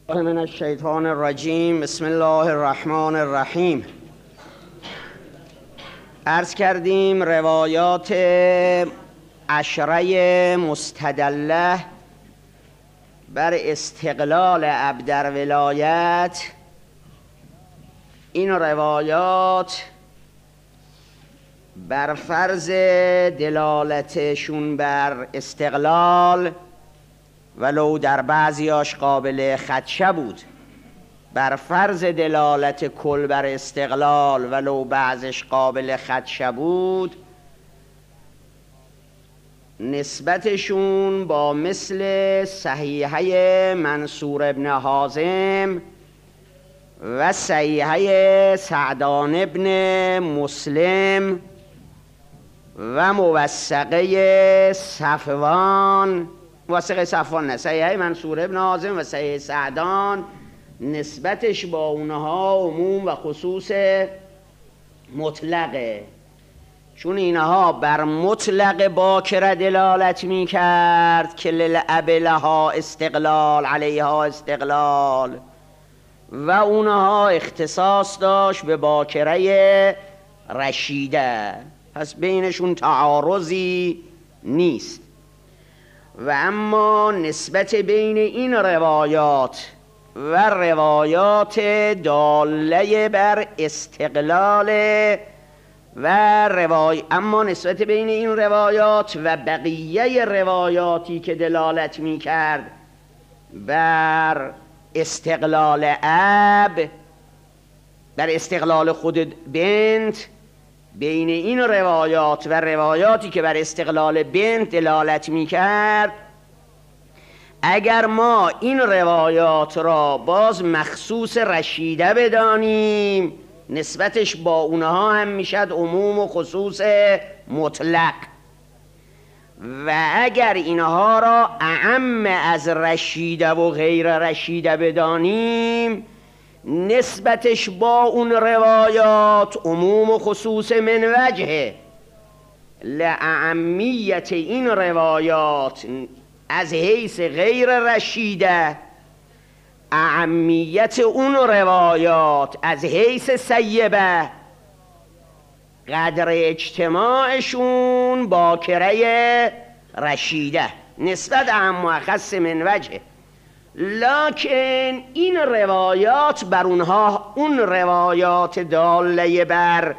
من الشیطان الرجیم. بسم الله الرحمن الرحیم. عرض کردیم روایات عشره مستدله بر استقلال اب در ولایت، این روایات بر فرض دلالتشون بر استقلال ولو در بعضیاش قابل خدشه بود، بر فرض دلالت کل بر استقلال ولو بعضش قابل خدشه بود، نسبتشون با مثل صحیحه منصور ابن حازم و صحیحه سعدان ابن مسلم و موثقه صفوان، موثقه صفوان نه، صحیحه منصور ابن حازم و صحیحه سعدان، نسبتش با اونها عموم و خصوص مطلقه، چون اینها بر مطلق باکره دلالت می کرد که للأب لها استقلال علیها استقلال، و اونها اختصاص داشت به باکره رشیده، پس بینشون تعارضی نیست. و اما نسبت بین این روایات و روایات داله بر استقلال اما نسبت بین این روایات و بقیه روایاتی که دلالت می کرد بر استقلال اب، بر استقلال خود بنت، بین این روایات و روایاتی که بر استقلال بنت دلالت می کرد، اگر ما این روایات را باز مخصوص رشیده بدانیم، نسبتش با اونها هم میشد عموم و خصوص مطلق، و اگر اینها را اعم از رشیده و غیر رشیده بدانیم، نسبتش با اون روایات عموم و خصوص من وجهه، لأعمیت این روایات از حیث غیر رشیده، اعمیت اون روایات از حیث سیبه، قدر اجتماعشون باکره رشیده، نسبت اعم و اخص من وجه. لکن این روایات بر اونها، اون روایات داله بر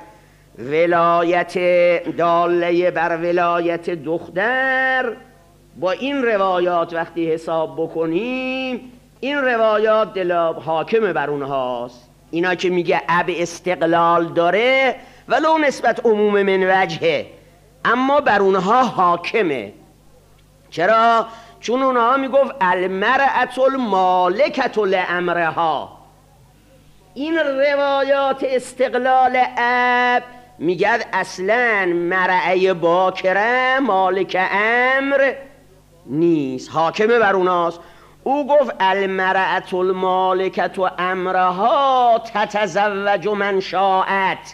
ولایت دختر، با این روایات وقتی حساب بکنیم، این روایات حاکم بر اونهاست. اینا که میگه اب استقلال داره ولو نسبت عموم من وجهه، اما بر اونها حاکمه. چرا؟ چون اونها میگفت المرأة المالکة لامرها. این روایات استقلال اب میگه اصلا مرأه باکره مالک امر نیست، حاکمه بر اوناست. او گفت المرأة المالکة امرها تتزوج من شاءت.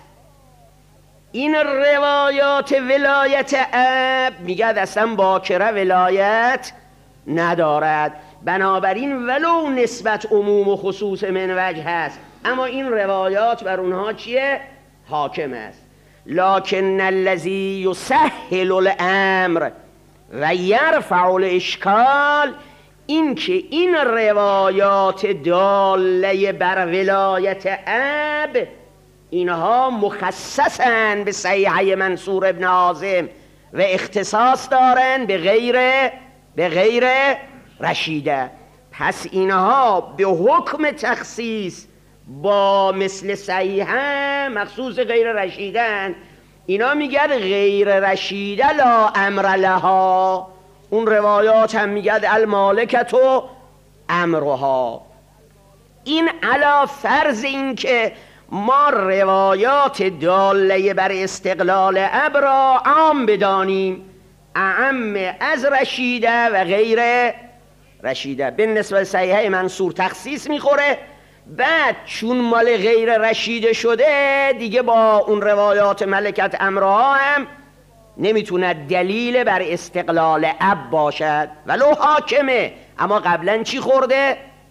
این روایات ولایت اب میگه اصلا باکره ولایت ندارد، بنابراین ولو نسبت عموم و خصوص من وجه هست، اما این روایات بر اونها چیه؟ حاکم است. لکن الذی یسهل الامر و یرفع الاشکال، این که این روایات داله بر ولایت اب، اینها مخصصن به صحیحه منصور ابن حازم و اختصاص دارن به غیر رشیده، پس اینها به حکم تخصیص با مثل صحیحه مخصوص غیر رشیدن. اینا میگن غیر رشیده لا امر لها، اون روایات هم میگن المالکت و امرها. این علا فرض این که ما روایات داله بر استقلال اب را عام بدانیم، اعم از رشیده و غیر رشیده. به نسبت صحیحه منصور تخصیص میخوره، بعد چون مال غیر رشیده شده دیگه با اون روایات ملکت امرها هم نمیتونه دلیل بر استقلال اب باشد ولو حاکمه، اما قبلا چی خورده؟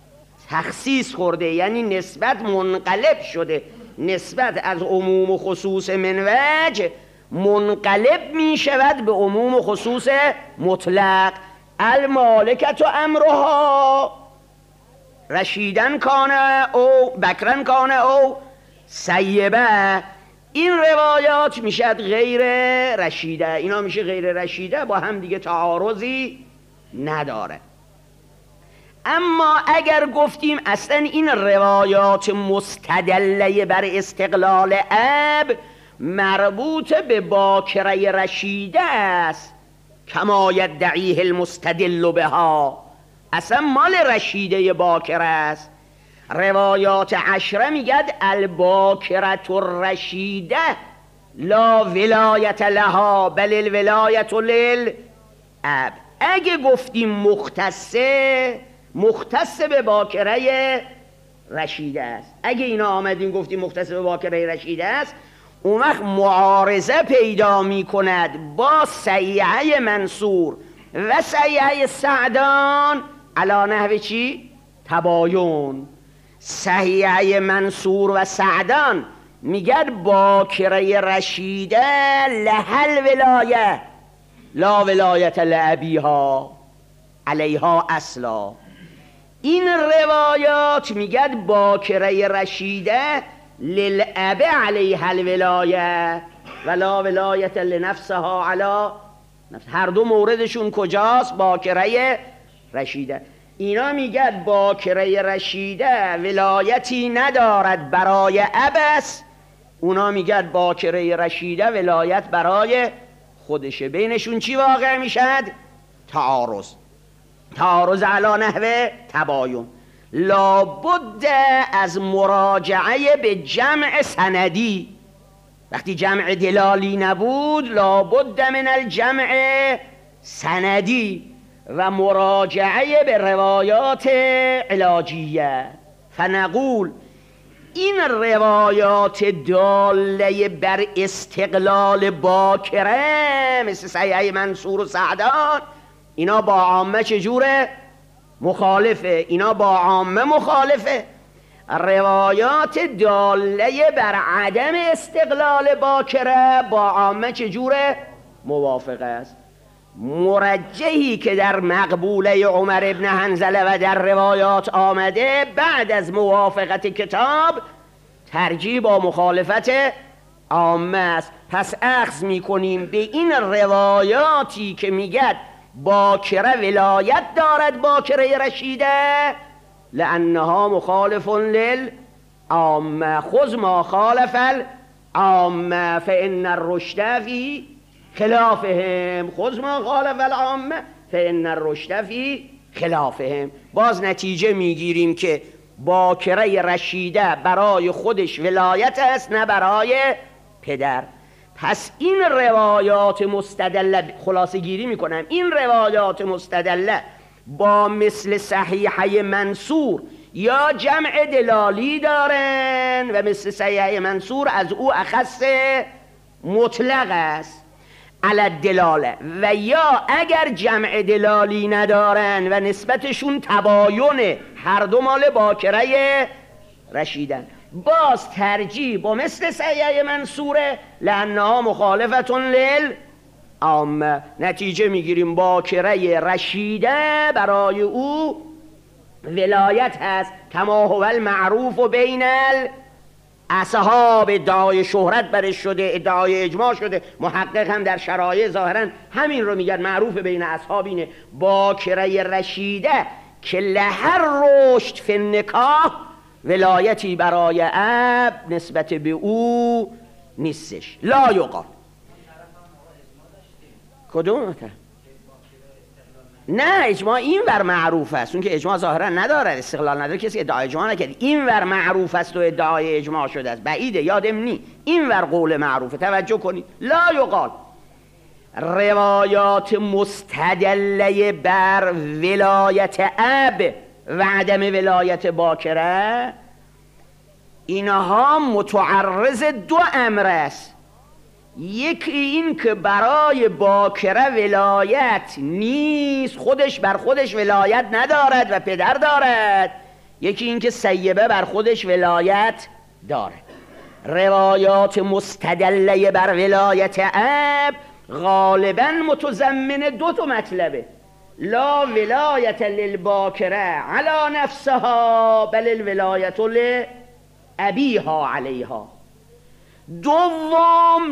تخصیص خورده، یعنی نسبت منقلب شده، نسبت از عموم و خصوص من وجه منقلب می شود به عموم و خصوص مطلق. المالکت و امرها رشیدن کانه او بکرن کانه او سیبه. این روایات میشد غیر رشیده، اینا میشه غیر رشیده، با هم دیگه تعارضی نداره. اما اگر گفتیم اصلا این روایات مستدله بر استقلال اب مربوط به باکره رشیده است، کما یدعیه المستدل بها، اصلا مال رشیده باکره است. روایات عشره میگد الباکرة الرشیده لا ولایت لها بل الولایت للاب. اگه گفتیم مختص به باکره رشیده است، اگه اینا آمدیم گفتیم مختص به باکره رشیده است، اون وقت معارضه پیدا می کند با صحیحه منصور و صحیحه سعدان علی نحو چی؟ تباین. صحیحه منصور و سعدان میگد باکره رشیده لهل ولایه لا ولایت لابیها علیها اصلا. این روایات میگد باکره رشیده للاب علیها الولایه ولا ولایت لنفسها علی نفس. هر دو موردشون کجاست؟ باکره رشیده. اینا میگد باکره رشیده ولایتی ندارد برای ابس، اونا میگد باکره رشیده ولایت برای خودشه. بینشون چی واقع میشد؟ تعارض علی نحو تباین. لابد از مراجعه به جمع سندی. وقتی جمع دلالی نبود لابد من الجمع سندی و مراجعه به روایات علاجیه. فنقول این روایات داله بر استقلال باکره مثل صحیحه منصور و سعدان، اینا با عامه چجوره؟ مخالفه. اینا با عامه مخالفه. روایات داله بر عدم استقلال باکره با عامه چجوره؟ موافقه است. مرجحی که در مقبوله عمر ابن حنظله و در روایات آمده بعد از موافقت کتاب ترجیح با مخالفت عامه است. پس اخذ میکنیم به این روایاتی که میگد باکره ولایت دارد باکره رشیده لانها مخالف للعامه. خذ ما خالف العامه فان الرشد فی خلافهم. خذ ما خالف العامه فان الرشد فی خلافهم. باز نتیجه میگیریم که باکره رشیده برای خودش ولایت است نه برای پدر. پس این روایات مستدله، خلاصه گیری میکنم، این روایات مستدله با مثل صحیحه منصور یا جمع دلالی دارن و مثل صحیحه منصور از او اخص مطلق است علی الدلاله، و یا اگر جمع دلالی ندارن و نسبتشون تباینه، هر دو مال باکره رشیدن، باز ترجیح با مثل صحیحه منصوره لانها مخالفتون للعامه. نتیجه میگیریم باکره رشیده برای او ولایت هست کما هو المعروف و بین اصحاب. ادعای شهرت برش شده، ادعای اجماع شده، محقق هم در شرایع ظاهرا همین رو میگن، معروف بین اصحاب اینه باکره رشیده که لهر رشد فی النکاح ولایتی برای اب نسبت به او نیستش. لا یقال. کدوم؟ نه اجماع این ور معروف است، اون که اجماع ظاهرا نداره، استقلال نداره، کسی ادعای اجماع نکرد. این ور معروف است و ادعای اجماع شده است، بعیده، یادم نی این ور قول معروفه. توجه کنید. لا یقال. روایات مستدله بر ولایت اب و عدم ولایت باکره، اینها متعرض دو امر است. یکی این که برای باکره ولایت نیست، خودش بر خودش ولایت ندارد و پدر دارد، یکی این که سیبه بر خودش ولایت داره. روایات مستدله بر ولایت اب غالبا متضمن دو تا مطلبه: لا ولایت للباکره علی نفسها بل الولایت لابیها علیها. دوم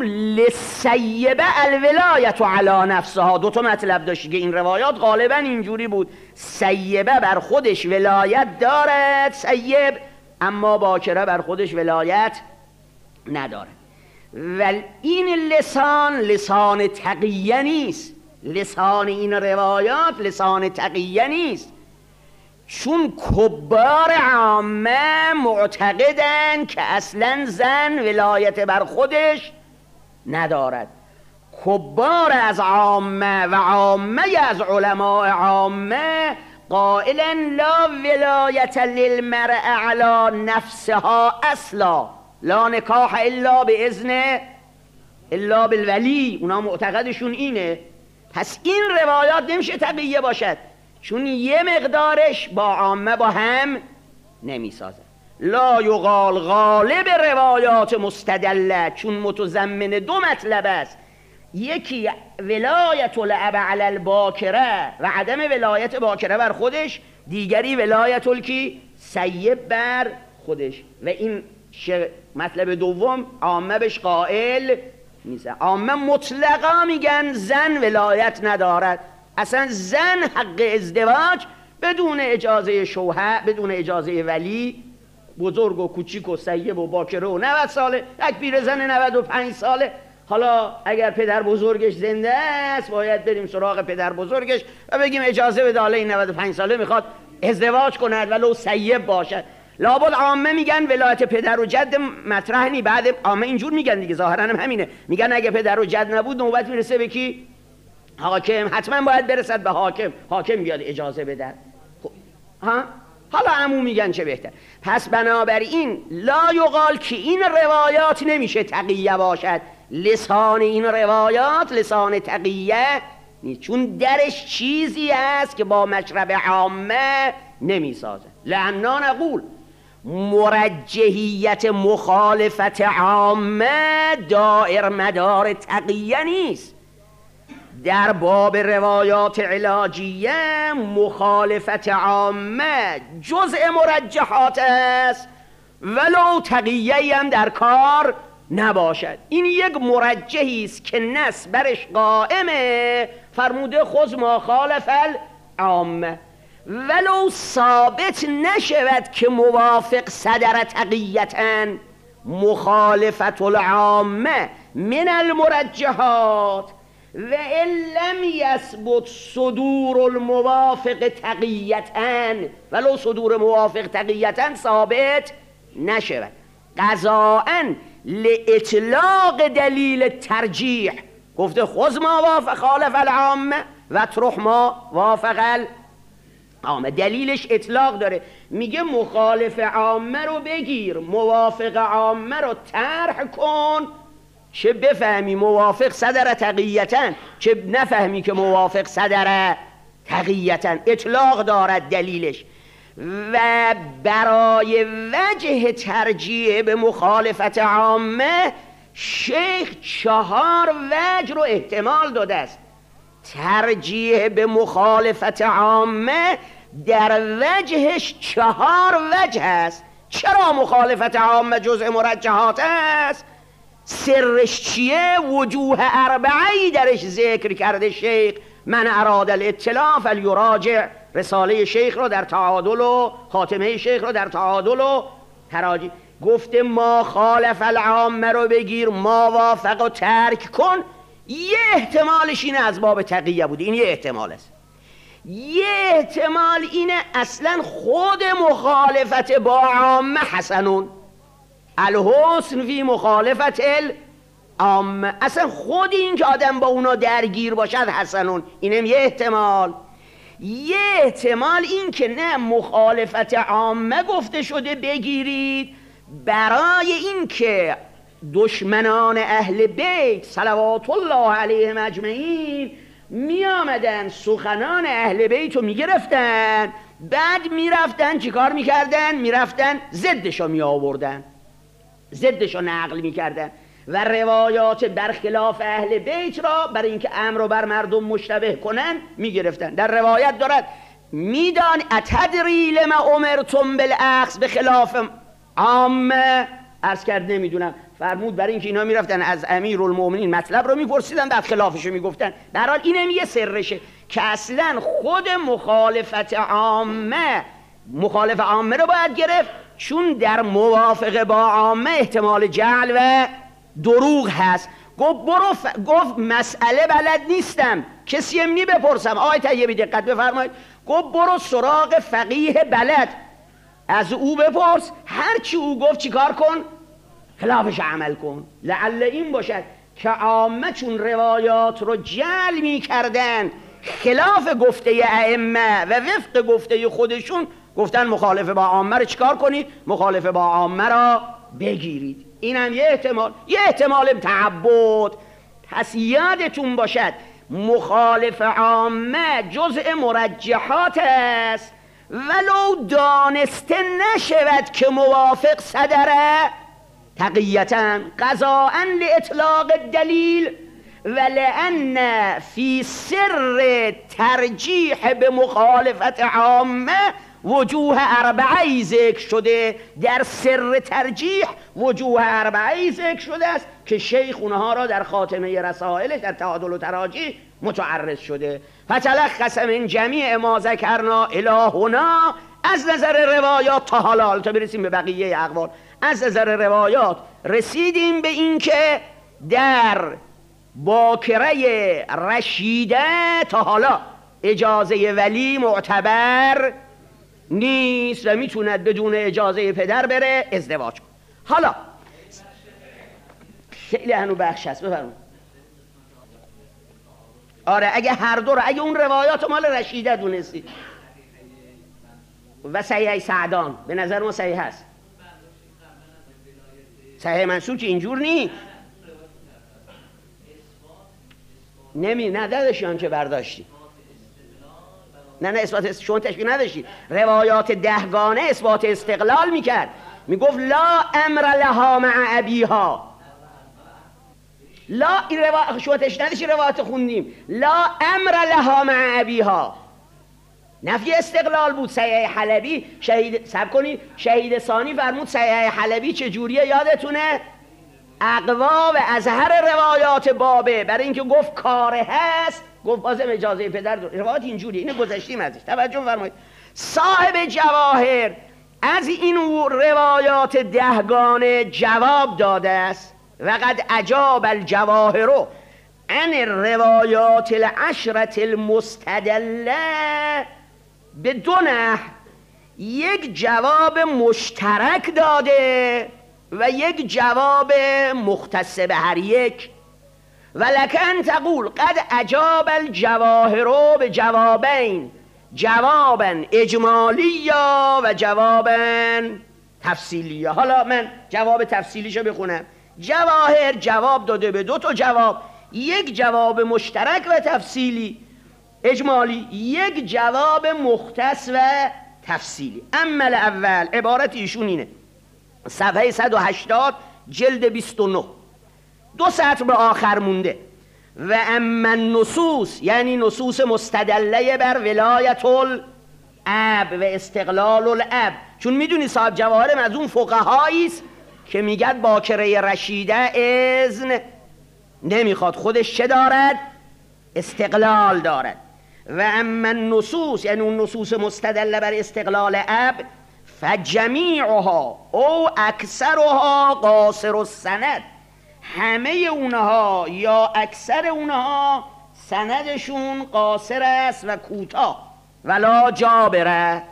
للسیبه الولایت علی نفسها. دو تا مطلب داشت که این روایات غالبا اینجوری بود: سیبه بر خودش ولایت دارد سیب، اما باکره بر خودش ولایت نداره. و این لسان تقیه نیست. لسان این روایات لسان تقیه نیست، چون کبار عامه معتقدن که اصلا زن ولایت بر خودش ندارد. کبار از عامه و عامه از علماء عامه قائلا لا ولایت للمرء علی نفسها اصلا، لا نکاح الا باذن الا بالولی. اونا معتقدشون اینه. پس این روایات نمیشه تقیه باشد، چون یه مقدارش با عامه با هم نمیسازه. لا یقال غالب روایات مستدله، چون متضمن دو مطلب است: یکی ولایت الاب علی الباکره و عدم ولایت باکره بر خودش، دیگری ولایت الکی سیب بر خودش. و این مطلب دوم عامه بهش قائل نیست. عامه مطلقا میگن زن ولایت ندارد. اصلا زن حق ازدواج بدون اجازه شوهر، بدون اجازه ولی، بزرگ و کوچیک و سیب و باکره و 90 ساله، یک پیرزن 95 ساله، حالا اگر پدر بزرگش زنده است باید بریم سراغ پدر بزرگش و بگیم اجازه بده، حالا این 95 ساله میخواد ازدواج کند ولو سیب باشد. لابد عامه میگن ولایت پدر و جد مطرح نی. بعد عامه اینجور میگن دیگه، ظاهرا هم همینه، میگن اگه پدر و جد نبود نوبت میرسه به کی؟ حاکم. حتما باید برسد به حاکم، حاکم بیاد اجازه بده. ها حالا عمو میگن چه بهتر. پس بنابراین لا یقال که این روایات نمیشه تقیه باشد. لسان این روایات لسان تقیه نیست، چون درش چیزی هست که با مشرب عامه نمیسازه. لعنا نقول مرجحیت مخالفت عامه دائر مدار تقیه نیست. در باب روایات علاجیه مخالفت عامه جزء مرجحات است ولو تقیه هم در کار نباشد. این یک مرجحی است که نص برش قائمه، فرموده خذ ما خالف العامه، ولو ثابت نشود که موافق صدر تقیتا مخالفت العامه من المرجحات و ان لم یثبت صدور الموافق تقیتا، ولو صدور موافق تقیتا ثابت نشود. قضاءً لاطلاق دلیل ترجیح گفته خذ ما وافق خالف العامه و اطرح ما وافق العامه. دلیلش اطلاق داره، میگه مخالف عامه رو بگیر، موافق عامه رو طرح کن، چه بفهمی موافق صدر تقیتا، چه نفهمی که موافق صدر تقیتا. اطلاق دارد دلیلش. و برای وجه ترجیح به مخالفت عامه شیخ 4 وجه رو احتمال داده است. ترجیح به مخالفت عامه در وجهش 4 وجه است. چرا مخالفت عامه جزء مرجحات است؟ سرش چیه؟ وجوه 4 درش ذکر کرده شیخ. من اراد الاطلاع فلیراجع رساله شیخ رو در تعادل و خاتمه شیخ رو در تعادل و تراجی. گفته ما خالف العامه رو بگیر، ما وافق و ترک کن. یه احتمالش اینه از باب تقیه بوده، این یه احتمال است. یه احتمال اینه اصلا خود مخالفت با عامه حسنون، الحسن فی مخالفت العامه، اصلا خود این که آدم با اونا درگیر باشد حسنون، اینم یه احتمال. یه احتمال این که نه مخالفت عامه گفته شده بگیرید، برای این که دشمنان اهل بیت صلوات الله علیهم اجمعین می آمدن سخنان اهل بیت رو می گرفتن، بعد میرفتن چیکار میکردن؟ میرفتن ضدشو میآوردن، ضدشو نقل میکردن و روایات برخلاف اهل بیت را برای اینکه امر رو بر مردم مشتبه کنن میگرفتن. در روایت دارد میدان اتدری لما امرتم بالاخذ به خلاف عامه، عرض کرد نمیدونم، فرمود برای اینکه اینا میرفتن از امیرالمومنین مطلب رو میپرسیدن بعد خلافش رو میگفتن. در حال اینم یه سرشه که اصلا خود مخالفت عامه، مخالف عامه رو باید گرفت، چون در موافقه با عامه احتمال جعل و دروغ هست. گفت مسئله بلد نیستم، کسی امنی بپرسم. آقای طیبی دقت بفرمایید، گفت برو سراغ فقیه بلد، از او بپرس، هرچی او گفت چیکار کن؟ خلافش عمل کن. لعل این باشد که عامه چون روایات رو جعل می کردن خلاف گفته ائمه و وفق گفته خودشون، گفتن مخالف با عامه رو چیکار کنید؟ مخالف با عامه را بگیرید. این هم یه احتمال تعبد. پس یادتون باشد مخالف عامه جزء مرجحات است، ولو دانسته نشود که موافق صدره تقییتاً قضاءً لاطلاق الدلیل، ولأن فی سر ترجیح به مخالفت عامه وجوه اربعه ذکر شده. در سر ترجیح وجوه اربعه ذکر شده است که شیخ اونها را در خاتمه رسائلش در تعادل و تراجیح متعرض شده. فتلخص من جمیع ما ذکرنا الی هنا، از نظر روایات تا حالا تا برسیم به بقیه اقوال، از نظر روایات رسیدیم به این که در باکره رشیده تا حالا اجازه ولی معتبر نیست و میتوند بدون اجازه پدر بره ازدواج کن. حالا خیلی هنو بخش هست، بفرمایید. آره اگه هر دو رو، اگه اون روایات مال رشیده دونستی و صحیح سعدان به نظر ما صحیح هست، صحیح منصور که اینجور نی نداشتی آنچه برداشتی. نه اثبات شما تشبیه نداشتی. روایات دهگانه اثبات استقلال میکرد، میگفت لا امر لها مع ابیها. لا این شما تشبیه نداشتی، روایات خوندیم لا امر لها مع ابیها، نفی استقلال بود. صحیح حلبی شهید ثانی فرمود صحیح حلبی چجوریه یادتونه؟ اقوا و ازهر روایات بابه، برای اینکه گفت کاره هست گفت بازم اجازه پدر داره. روایات اینجوریه، اینو گذاشتیم ازش، توجه فرمایید. صاحب جواهر از این روایات دهگانه جواب داده است و قد اجاب الجواهر عن الروایات العشرة المستدله به دو نحو، یک جواب مشترک داده و یک جواب مختص به هر یک. ولکن تقول قد اجاب الجواهر به جوابین، جوابا اجمالی و جوابا تفصیلی. حالا من جواب تفصیلیشو بخونم. جواهر جواب داده به دو تا جواب، یک جواب مشترک و تفصیلی اجمالی، یک جواب مختص و تفصیلی. اما الاول عبارت ایشون اینه، صفحه 180 جلد 29 دو سطر به آخر مونده. و اما النصوص یعنی نصوص مستدله بر ولایت الاب و استقلال الاب، چون میدونی صاحب جواهرم از اون فقهایی است که میگد باکره رشیده اذن نمیخواد، خودش چه دارد؟ استقلال دارد. و اما النصوص یعنی اون نصوص مستدله بر استقلال اب فجمیعها او اکثرها قاصر السند، همه اونها یا اکثر اونها سندشون قاصر است و کوتاه. ولا جابره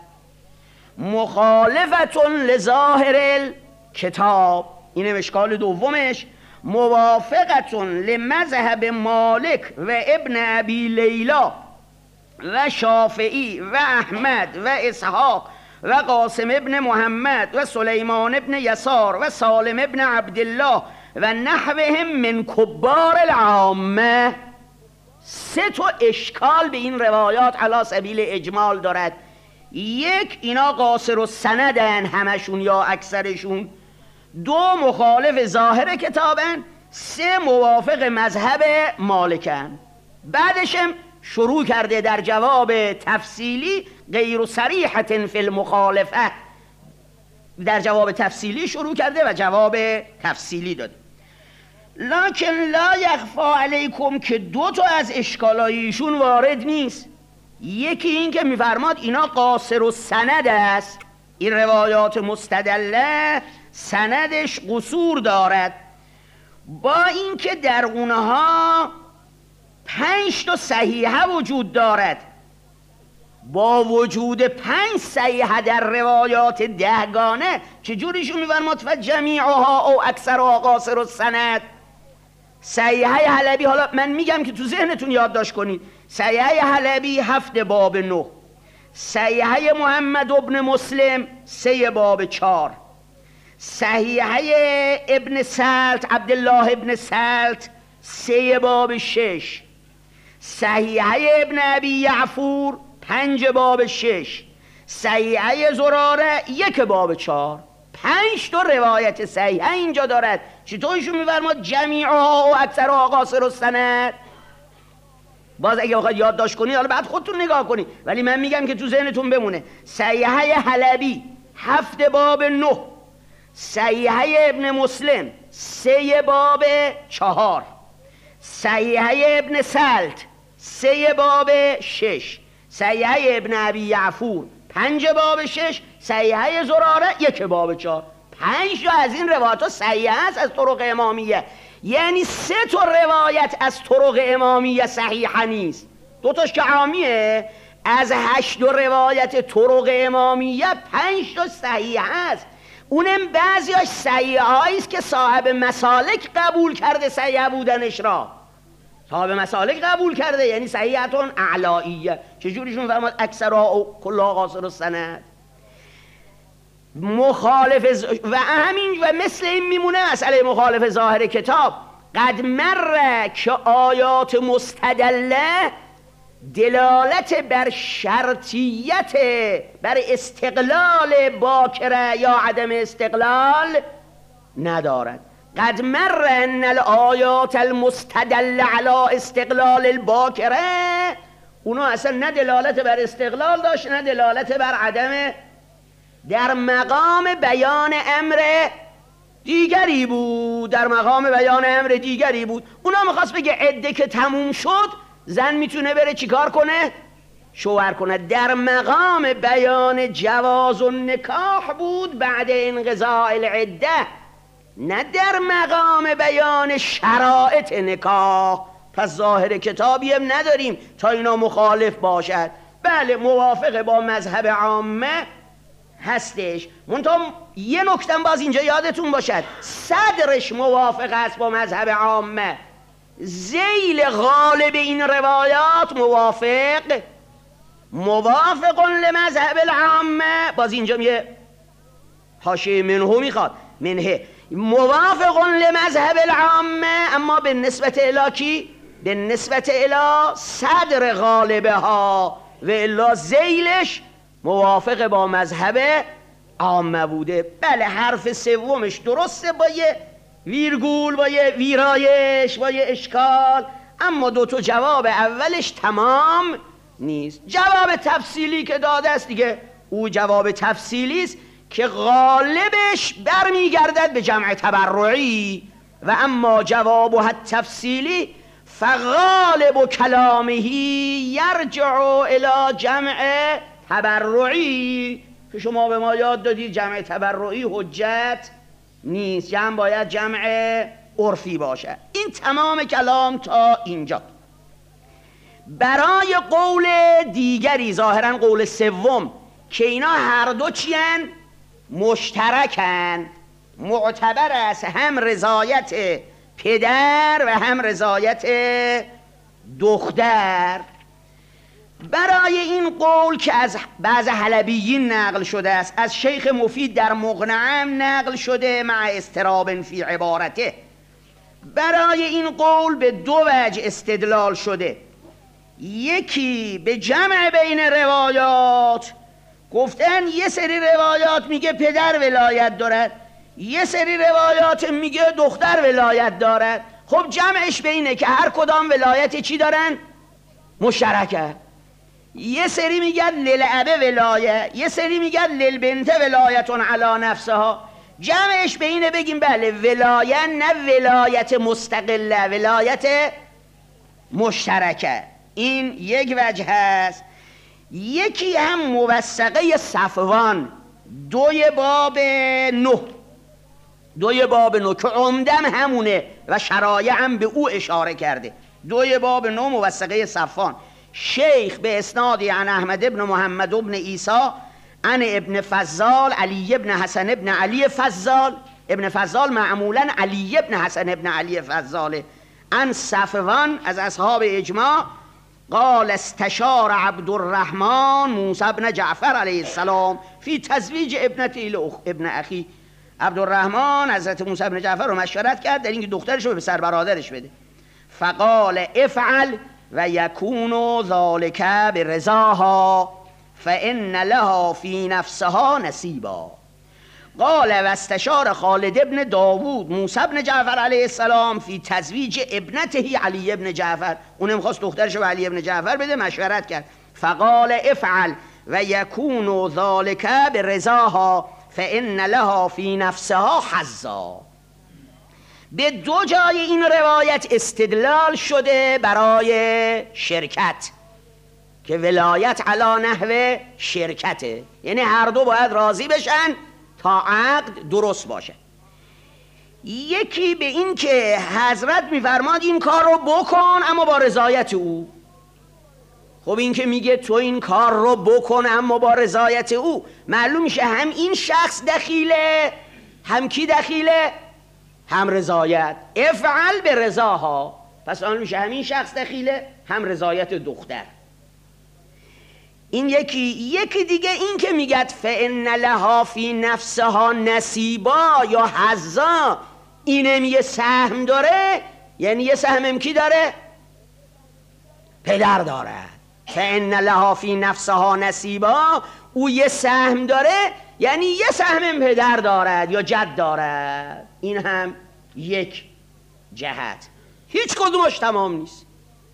مخالفتون لظاهر الکتاب، اینه اشکال دومش. موافقتون لمذهب مالک و ابن ابی لیلا و شافعی و احمد و اسحاق و قاسم ابن محمد و سلیمان ابن یسار و سالم ابن عبدالله و نحوهم من کبار العامه. سه تا اشکال به این روایات علی سبیل اجمال دارد. یک، اینا قاصر و سندن همشون یا اکثرشون. دو، مخالف ظاهر کتابن. سه، موافق مذهب مالکن. بعدشم شروع کرده در جواب تفصیلی غیر صریحة فی المخالفه، در جواب تفصیلی شروع کرده و جواب تفصیلی داده. لکن لا یخفا علیکم که دو تا از اشکالایشون وارد نیست. یکی این که میفرماد اینا قاصر و سند است، این روایات مستدله سندش قصور دارد، با اینکه در اونها 5 تا صحیحه وجود دارد. با وجود 5 صحیحه در روایات 10 گانه چجوریشون میفرماد فجمیعها او اکثرها قاصر و سند؟ صحیحه حلبی، حالا من میگم که تو ذهنتون یادداشت کنید، صحیحه حلبی 7 باب 9، صحیحه محمد ابن مسلم 3 باب 4، صحیحه ابن سلت عبدالله ابن سلت 3 باب 6، صحیحه ابن ابی یعفور 5 باب 6، صحیحه زراره 1 باب 4. 5 تا روایت صحیحه اینجا دارد. چطورشون میفرماد جمیعها و اکثرها قاصر السند؟ باز اگه بخواید یادداشت کنید حالا بعد خودتون نگاه کنید، ولی من میگم که تو ذهنتون بمونه. صحیحه حلبی 7 باب 9، صحیحه ابن مسلم 3 باب 4، صحیحه ابن سلت 3 باب 6، صحیحه ابن ابی یعفور 5 باب 6، صحیحه زراره 1 باب 4. 5 تا از این روایات صحیحه است از طرق امامیه، یعنی 3 تا روایت از طرق امامیه صحیحه نیست، 2 تاش که عامیه. از 8 روایت طرق امامیه 5 تا صحیحه است. اونم بعضیاش صحیحه است که صاحب مسالک قبول کرده صحیحه بودنش را، صاحب مسالک قبول کرده، یعنی صحیحتون اعلائیه. چجوریشون فرماد اکثرها او کلها قاصر السند؟ مخالف و همین و مثل این میمونه مسئله مخالف ظاهر کتاب. قد مر که آیات مستدله دلالت بر شرطیت، بر استقلال باکره یا عدم استقلال ندارد. قد مر ان الآیات المستدل علی استقلال الباکره، اونا اصلا نه دلالت بر استقلال داشت نه دلالت بر عدم، در مقام بیان امر دیگری بود، در مقام بیان امر دیگری بود. اونا میخواست بگه عده که تموم شد زن میتونه بره چیکار کنه؟ شوهر کنه. در مقام بیان جواز النکاح بود بعد انقضاء العده، نه در مقام بیان شرایط نکاح. پس ظاهر کتابی هم نداریم تا اینا مخالف باشد. بله موافق با مذهب عامه هستش، منتها یه نکته باز اینجا یادتون باشد، صدرش موافق است با مذهب عامه، ذیل غالب این روایات موافق لمذهب العامه. باز اینجا یه حاشیه منه میخواد، منه موافق لمذهب العامه، اما به نسبت الی کی؟ به نسبت الی صدر غالبه ها، و الا ذیلش موافق با مذهب عامه بوده. بله حرف سومش درسته با یه ویرگول، با یه ویرایش، با یه اشکال، اما 2 تا جواب اولش تمام نیست. جواب تفصیلی که داده است دیگه او جواب تفصیلی است که غالبش برمیگردد به جمع تبرعی، و اما جوابه التفصیلی فغالب کلامه یرجع الی جمع تبرعی، که شما به ما یاد دادید جمع تبرعی حجت نیست، جمع باید جمع عرفی باشه. این تمام کلام تا اینجا. برای قول دیگری، ظاهرا قول سوم، که اینا هر دو چیان مشترکن، معتبر است هم رضایت پدر و هم رضایت دختر. برای این قول که از بعض حلبیین نقل شده است، از شیخ مفید در مقنعم نقل شده مع اضطراب فی عبارته، برای این قول به 2 وجه استدلال شده. یکی به جمع بین روایات، گفتن یه سری روایات میگه پدر ولایت دارد، یه سری روایات میگه دختر ولایت دارد. خب جمعش بینه که هر کدام ولایت چی دارن؟ مشترکه. یه سری میگن للعب ولایه، یه سری میگن للبنت ولایتون علی نفسها. جمعش بینه بگیم بله ولایه، نه ولایت مستقله، ولایت مشترکه. این یک وجه هست. یکی هم موثقه صفوان 2 باب 9 که عمدم همونه و شرایع هم به او اشاره کرده. 2 باب 9 موثقه صفوان، شیخ به اسنادی عن احمد ابن محمد ابن عیسی عن ابن فضال علی ابن حسن ابن علی فضال، ابن فضال معمولا علی ابن حسن ابن علی فضاله، عن صفوان از اصحاب اجماع قال استشار عبدالرحمن موسی بن جعفر علیه السلام فی تزویج ابنتی ابن اخی. عبدالرحمن حضرت موسی بن جعفر رو مشورت کرد در اینکه دخترش رو به سر برادرش بده. فقال افعل و یکون ذالک برضاها فان لها فی نفسها نصیبا. قال و استشار خالد ابن داوود موسی بن جعفر علیه السلام فی تزویج ابنته علی ابن جعفر، اونم خواست دخترش رو علی ابن جعفر بده، مشورت کرد. فقال افعل و یکون ذالک برضاها فان لها فی نفسها حظا. به 2 جای این روایت استدلال شده برای شرکت که ولایت علی نحو شرکته، یعنی هر دو باید راضی بشن تا عقد درست باشه. یکی به این که حضرت میفرماد این کار رو بکن اما با رضایت او. خب این که میگه تو این کار رو بکن اما با رضایت او، معلوم میشه هم این شخص دخیله، هم کی دخیله؟ هم رضایت. افعل به رضاها، پس معلوم میشه هم این شخص دخیله هم رضایت دختر. این یکی دیگه این که میگد فان لها فی نفسها نصیبا یا حظا، اینم یه سهم داره، یعنی یه سهم کی داره؟ پدر داره. فان لها فی نفسها نصیبا، او یه سهم داره، یعنی یه سهم پدر دارد یا جد دارد. این هم یک جهت. هیچ کدومش تمام نیست،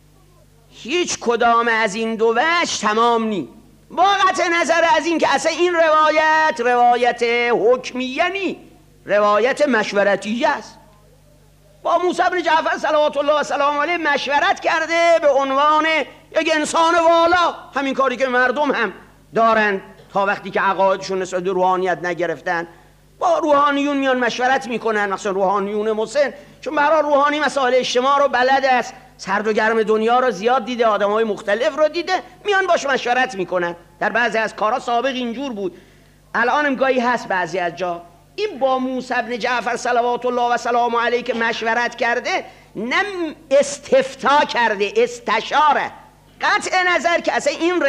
هیچ کدام از این 2 وجه تمام نی. با قطع نظر از این که اصلا این روایت حکمیه نی، روایت مشورتیه است. با موسی بن جعفر صلوات الله و سلام علیه مشورت کرده به عنوان یک انسان والا، همین کاری که مردم هم دارن تا وقتی که عقایدشون نسبت به روحانیت نگرفتن. با روحانیون میان مشورت میکنن، مثلا روحانیون مسن، چون برای روحانی مسائل اجتماع رو بلد است، سرد و گرم دنیا رو زیاد دیده، آدمای مختلف رو دیده، میان باش مشورت میکنن. در بعضی از کارا سابق اینجور بود، الانم گاهی هست بعضی از جا. این با موسی بن جعفر صلوات الله و سلام علیه که مشورت کرده، نه استفتاء کرده، استشاره. قطع نظر که اصلا این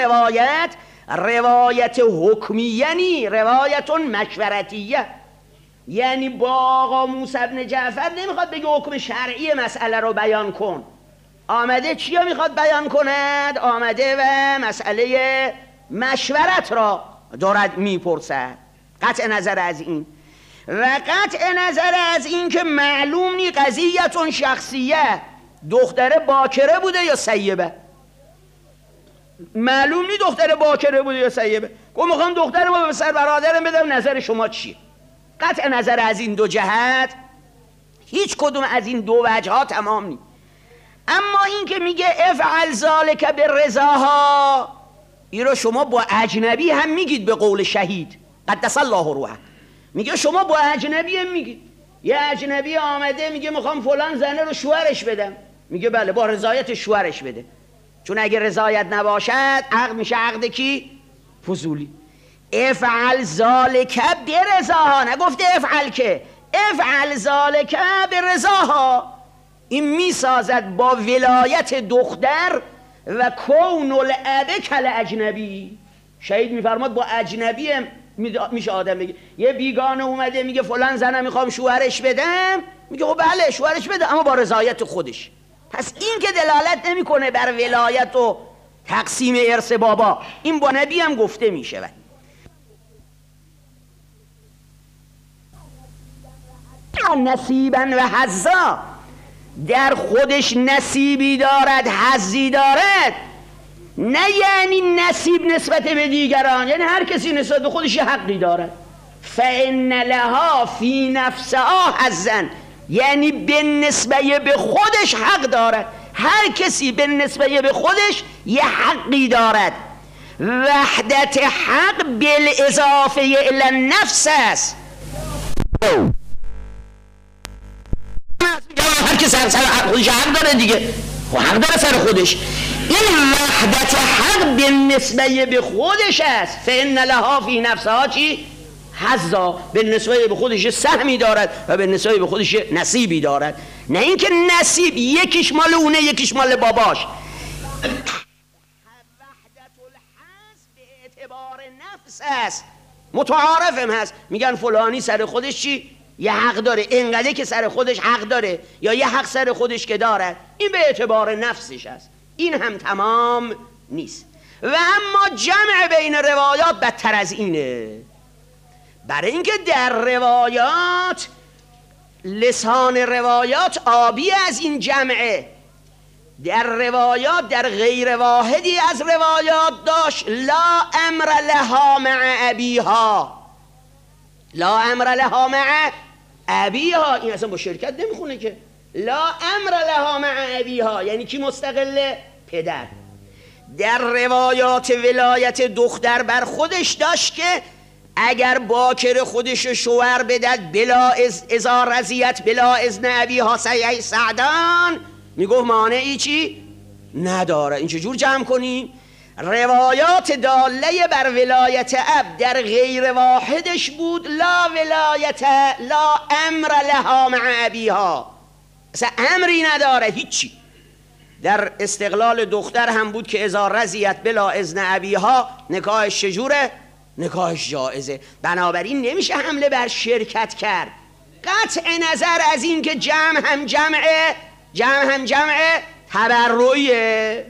روایت حکمیه نی، روایت مشورتیه. یعنی با آقا موسی بن جعفر نمیخواد بگه حکم شرعی مسئله رو بیان کن، آمده چیا میخواد بیان کند؟ آمده و مسئله مشورت را دارد میپرسد. قطع نظر از این و قطع نظر از این که معلوم نی قضیتون شخصیه، دختر باکره بوده یا سیبه، معلوم نی دختر باکره بوده یا سیبه. گفت میخوام دختر ما به سر برادرم بدم، نظر شما چیه؟ قطع نظر از این 2 جهت هیچ کدوم از این 2 وجه ها تمام نی. اما این که میگه افعل ذالک برضاها، این رو شما با اجنبی هم میگید به قول شهید قدس الله روحه. میگه شما با اجنبی هم میگید. یه اجنبی آمده میگه میخوام فلان زنه رو شوهرش بدم، میگه بله با رضایت شوهرش بده، چون اگه رضایت نباشد عقد میشه عقد کی؟ فضولی. افعل ذالک برضاها، نگفته افعل که، افعل ذالک برضاها. این میسازد با ولایت دختر و کون الاب کل اجنبی. شهید میفرماد با اجنبی هم میشه آدم بگه. یه بیگانه اومده میگه فلان زنم میخوام شوهرش بدم، میگه خب بله شوهرش بده اما با رضایت خودش. پس این که دلالت نمیکنه بر ولایت و تقسیم ارث بابا، این با نبی هم گفته میشه. نصیبا و حظا، در خودش نصیبی دارد، حظی دارد، نه یعنی نصیب نسبت به دیگران، یعنی هر کسی نسبت به خودش یه حقی دارد. فإن لها فی نفسها حظا، یعنی به نسبت به خودش حق دارد. هر کسی به نسبت به خودش یه حقی دارد. وحدت حق بالاضافه الی النفس است. هر کسی سر خودش حق داره دیگه، حق داره سر خودش. این وحدت حق به نسبت به خودش است. فإن لها فی نفسها چی؟ حظا، به نسبت به خودش سهمی دارد و به نسبت به خودش نصیبی دارد. نه اینکه نصیب یکیش مال اونه یکیش مال باباش. وحدت الحظ به اعتبار نفس است. متعارفم هست، میگن فلانی سر خودش چی؟ یه حق داره، اینقدر که سر خودش حق داره یا یه حق سر خودش که دارد، این به اعتبار نفسش است. این هم تمام نیست. و اما جمع بین روایات بدتر از اینه، برای اینکه در روایات لسان روایات آبی از این جمعه. در روایات در غیر واحدی از روایات داشت لا امر لها مع ابیها، لا امر لها مع ابیها، این اصلا با شرکت نمیخونه که. لا امر لها مع ابیها یعنی کی مستقله؟ پدر. در روایات ولایت دختر بر خودش داشت که اگر باکر خودش شوهر بدد بلا ازا رضیت بلا اذن ابیها سعدان، میگه مانعی چی؟ نداره. این چجور جمع کنیم؟ روایات داله بر ولایت اب در غیر واحدش بود لا ولایت لا امر لها مع ابیها، اصلا امری نداره هیچی. در استقلال دختر هم بود که اذا رضیت بلا اذن ابیها، نکاحش چجوره؟ نکاحش جائزه. بنابراین نمیشه حمله بر شرکت کرد. قطع نظر از این که جمع هم جمع تبرعیه.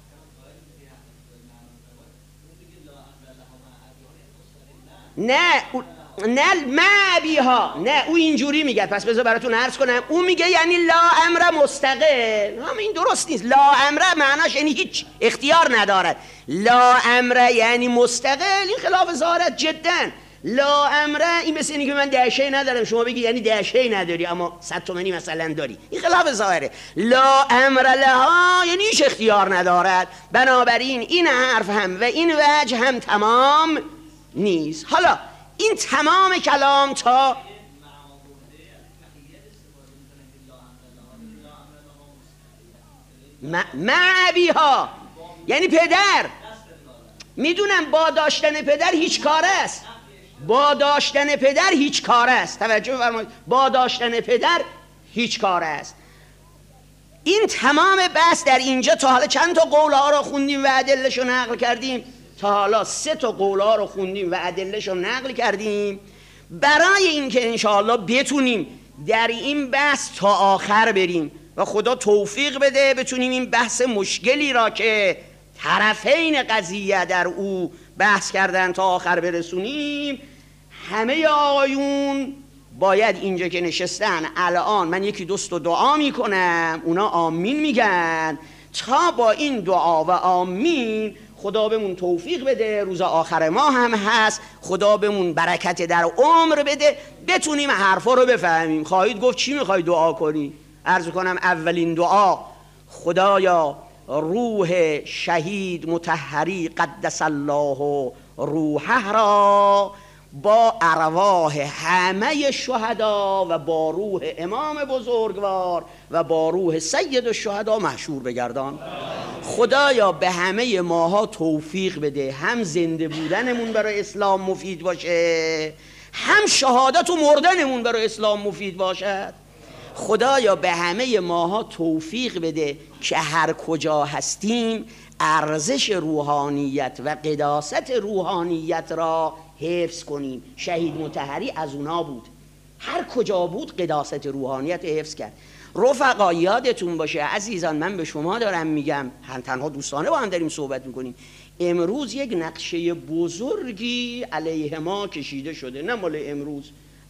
نه معبیها، نه او اینجوری میگه. پس بذار براتون عرض کنم. او میگه یعنی لا امر مستقل، هم این درست نیست. لا امر معناش یعنی هیچ اختیار ندارد. لا امر یعنی مستقل، این خلاف ظاهرت جدا. لا امر این مثل اینه که من دهشه ندارم شما بگی یعنی دهشه نداری اما 100 تومانی مثلا داری، این خلاف ظاهره. لا امر لها یعنی هیچ اختیار ندارد. بنابراین این حرف هم و این وجه هم تمام نیست. حالا این تمام کلام تا معبیها یعنی پدر. میدونم با داشتن پدر هیچ کار است، با داشتن پدر هیچ کار است. توجه فرمایید، با داشتن پدر هیچ کار است. این تمام بحث در اینجا. تا حالا چند تا قولها رو خوندیم و ادله‌اش رو نقل کردیم؟ تا حالا 3 تا قولها رو خوندیم و ادله‌اش رو نقل کردیم برای اینکه انشاءالله بتونیم در این بحث تا آخر بریم و خدا توفیق بده بتونیم این بحث مشکلی را که طرفین قضیه در او بحث کردن تا آخر برسونیم. همه آقایون باید اینجا که نشستن الان من یکی دوست دعا میکنم، اونا آمین میگن. تا با این دعا و آمین خدا بهمون توفیق بده، روز آخر ما هم هست، خدا بهمون برکت در عمر بده بتونیم حرفا رو بفهمیم. خواهید گفت چی میخوای دعا کنی؟ عرض کنم اولین دعا خدایا روح شهید مطهری قدس الله روحه را با ارواح همه شهدا و با روح امام بزرگوار و با روح سید الشهدا محشور بگردان. خدایا به همه ماها توفیق بده، هم زنده بودنمون برای اسلام مفید باشه، هم شهادت و مردنمون برای اسلام مفید باشد. خدایا به همه ماها توفیق بده که هر کجا هستیم ارزش روحانیت و قداست روحانیت را حفظ کنیم. شهید مطهری از اونا بود، هر کجا بود قداست روحانیت حفظ کرد. رفقا یادتون باشه عزیزان، من به شما دارم میگم، هم تنها دوستانه با هم داریم صحبت میکنیم، امروز یک نقشه بزرگی علیه ما کشیده شده، نه مال امروز،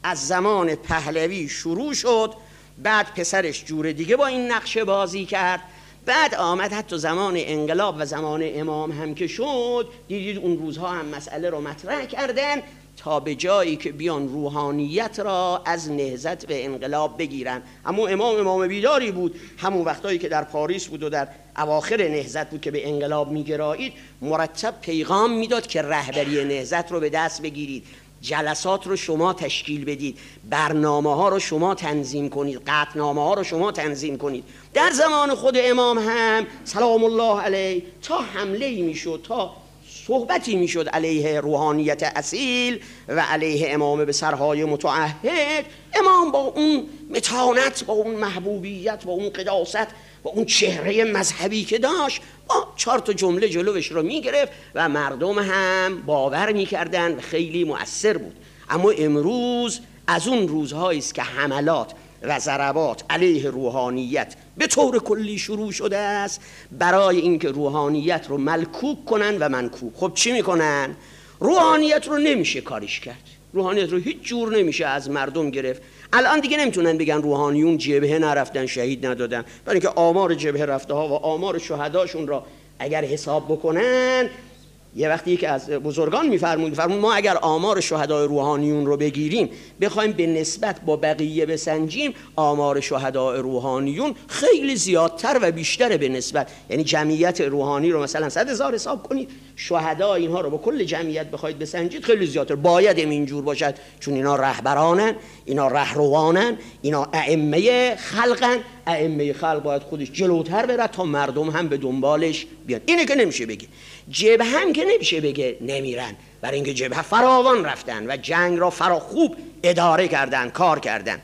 از زمان پهلوی شروع شد، بعد پسرش جور دیگه با این نقشه بازی کرد، بعد آمد حتی زمان انقلاب و زمان امام هم که شد، دیدید اون روزها هم مسئله رو مطرح کردن تا به جایی که بیان روحانیت را از نهضت و انقلاب بگیرن. اما امام بیداری بود، همون وقتایی که در پاریس بود و در اواخر نهضت بود که به انقلاب میگرایید، مرتب پیغام میداد که رهبری نهضت رو به دست بگیرید، جلسات رو شما تشکیل بدید، برنامه ها رو شما تنظیم کنید، قطعنامه ها رو شما تنظیم کنید. در زمان خود امام هم سلام الله علیه تا حمله میشد، تا صحبتی میشد علیه روحانیت اصیل و علیه امام به سرهای متعهد، امام با اون متانت، با اون محبوبیت، با اون قداست، با اون چهره مذهبی که داشت، با 4 جمله جلوش رو میگرفت و مردم هم باور میکردن و خیلی مؤثر بود. اما امروز از اون روزهایی است که حملات و ضربات علیه روحانیت به طور کلی شروع شده است، برای اینکه روحانیت رو ملکوک کنن و منکوب. خب چی میکنن؟ روحانیت رو نمیشه کاریش کرد، روحانیت رو هیچ جور نمیشه از مردم گرفت. الان دیگه نمیتونن بگن روحانیون جبهه نرفتن، شهید ندادن، برای اینکه آمار جبهه رفته ها و آمار شهداشون را اگر حساب بکنن، یه وقتی که از بزرگان میفرمود ما اگر آمار شهدای روحانیون رو بگیریم بخوایم به نسبت با بقیه بسنجیم، آمار شهدای روحانیون خیلی زیادتر و بیشتره به نسبت، یعنی جمعیت روحانی رو مثلا 100,000 حساب کنید، شهدا اینها رو با کل جمعیت بخواید بسنجید خیلی زیادتر. باید اینجور باشد، چون اینا رهبرانن، اینا رهروانن، اینا ائمه خلقن. ائمه خلق باید خودش جلوتر بره تا مردم هم به دنبالش بیان. اینه که نمیشه بگه. جبهه هم که نمیشه بگه نمیرن، برای اینکه جبهه فراوان رفتن و جنگ را خوب اداره کردن، کار کردن.